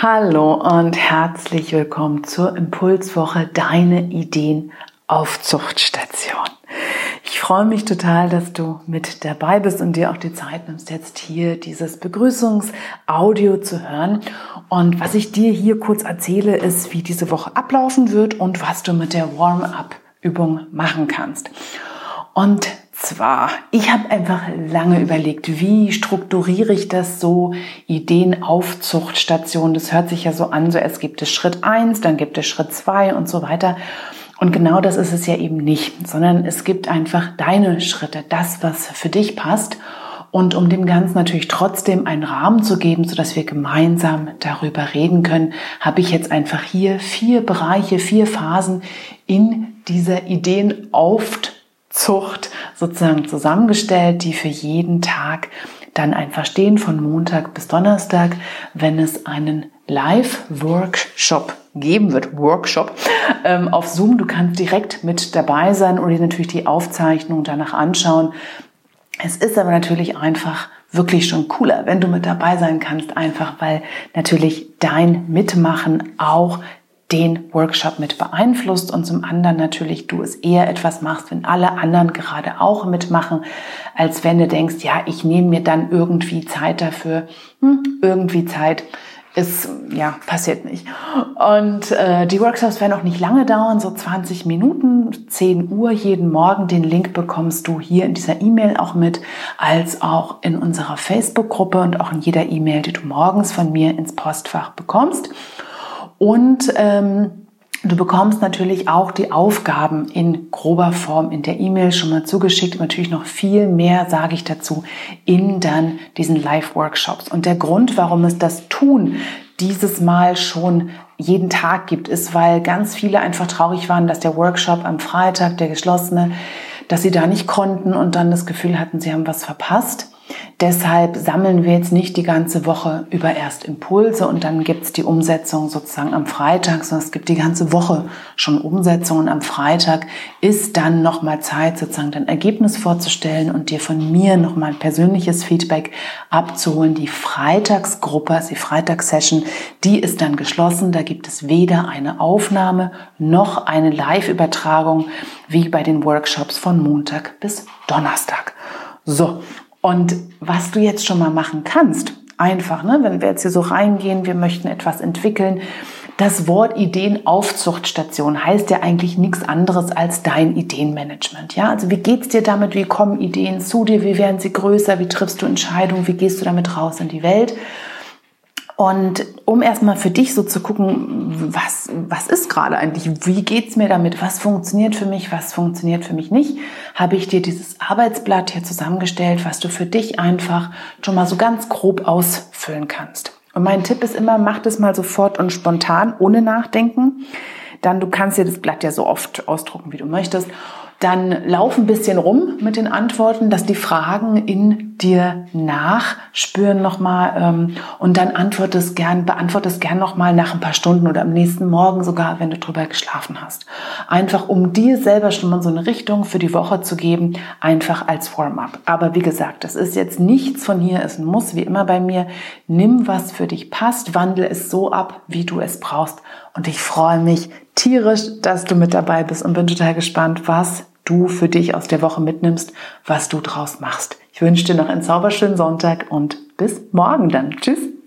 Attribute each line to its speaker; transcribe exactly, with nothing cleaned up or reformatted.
Speaker 1: Hallo und herzlich willkommen zur Impulswoche Deine Ideen Aufzuchtstation. Ich freue mich total, dass du mit dabei bist und dir auch die Zeit nimmst, jetzt hier dieses Begrüßungsaudio zu hören. Und was ich dir hier kurz erzähle, ist, wie diese Woche ablaufen wird und was du mit der Warm-up-Übung machen kannst. Und zwar, ich habe einfach lange überlegt, wie strukturiere ich das so, Ideenaufzuchtstation. Das hört sich ja so an, so es gibt es Schritt eins, dann gibt es Schritt zwei und so weiter. Und genau das ist es ja eben nicht, sondern es gibt einfach deine Schritte, das, was für dich passt. Und um dem Ganzen natürlich trotzdem einen Rahmen zu geben, sodass wir gemeinsam darüber reden können, habe ich jetzt einfach hier vier Bereiche, vier Phasen in dieser Ideenaufzucht sozusagen zusammengestellt, die für jeden Tag dann einfach stehen, von Montag bis Donnerstag, wenn es einen Live-Workshop geben wird, Workshop ähm, auf Zoom. Du kannst direkt mit dabei sein oder dir natürlich die Aufzeichnung danach anschauen. Es ist aber natürlich einfach wirklich schon cooler, wenn du mit dabei sein kannst, einfach weil natürlich dein Mitmachen auch den Workshop mit beeinflusst und zum anderen natürlich du es eher etwas machst, wenn alle anderen gerade auch mitmachen, als wenn du denkst, ja, ich nehme mir dann irgendwie Zeit dafür. Hm, irgendwie Zeit ist, ja, passiert nicht. Und äh, die Workshops werden auch nicht lange dauern, so zwanzig Minuten, zehn Uhr jeden Morgen. Den Link bekommst du hier in dieser E-Mail auch mit, als auch in unserer Facebook-Gruppe und auch in jeder E-Mail, die du morgens von mir ins Postfach bekommst. Und ähm, du bekommst natürlich auch die Aufgaben in grober Form in der E-Mail schon mal zugeschickt. Und natürlich noch viel mehr sage ich dazu in dann diesen Live-Workshops. Und der Grund, warum es das Tun dieses Mal schon jeden Tag gibt, ist, weil ganz viele einfach traurig waren, dass der Workshop am Freitag, der geschlossene, dass sie da nicht konnten und dann das Gefühl hatten, sie haben was verpasst. Deshalb sammeln wir jetzt nicht die ganze Woche über erst Impulse und dann gibt es die Umsetzung sozusagen am Freitag, sondern es gibt die ganze Woche schon Umsetzungen. Am Freitag ist dann nochmal Zeit, sozusagen dein Ergebnis vorzustellen und dir von mir nochmal ein persönliches Feedback abzuholen. Die Freitagsgruppe, also die Freitagssession, die ist dann geschlossen. Da gibt es weder eine Aufnahme noch eine Live-Übertragung wie bei den Workshops von Montag bis Donnerstag. So. Und was du jetzt schon mal machen kannst, einfach, ne, wenn wir jetzt hier so reingehen, wir möchten etwas entwickeln. Das Wort Ideenaufzuchtstation heißt ja eigentlich nichts anderes als dein Ideenmanagement. Ja, also wie geht's dir damit? Wie kommen Ideen zu dir? Wie werden sie größer? Wie triffst du Entscheidungen? Wie gehst du damit raus in die Welt? Und um erstmal für dich so zu gucken, was, was ist gerade eigentlich, wie geht's mir damit, was funktioniert für mich, was funktioniert für mich nicht, habe ich dir dieses Arbeitsblatt hier zusammengestellt, was du für dich einfach schon mal so ganz grob ausfüllen kannst. Und mein Tipp ist immer, mach das mal sofort und spontan, ohne nachdenken. Dann, du kannst dir das Blatt ja so oft ausdrucken, wie du möchtest. Dann lauf ein bisschen rum mit den Antworten, dass die Fragen in dir nachspüren nochmal ähm, und dann antwortest gern, beantwortest gern nochmal nach ein paar Stunden oder am nächsten Morgen sogar, wenn du drüber geschlafen hast. Einfach, um dir selber schon mal so eine Richtung für die Woche zu geben, einfach als Warm-up. Aber wie gesagt, das ist jetzt nichts von hier, es muss, wie immer bei mir. Nimm, was für dich passt, wandle es so ab, wie du es brauchst. Und ich freue mich tierisch, dass du mit dabei bist und bin total gespannt, was du für dich aus der Woche mitnimmst, was du draus machst. Ich wünsche dir noch einen zauberschönen Sonntag und bis morgen dann. Tschüss.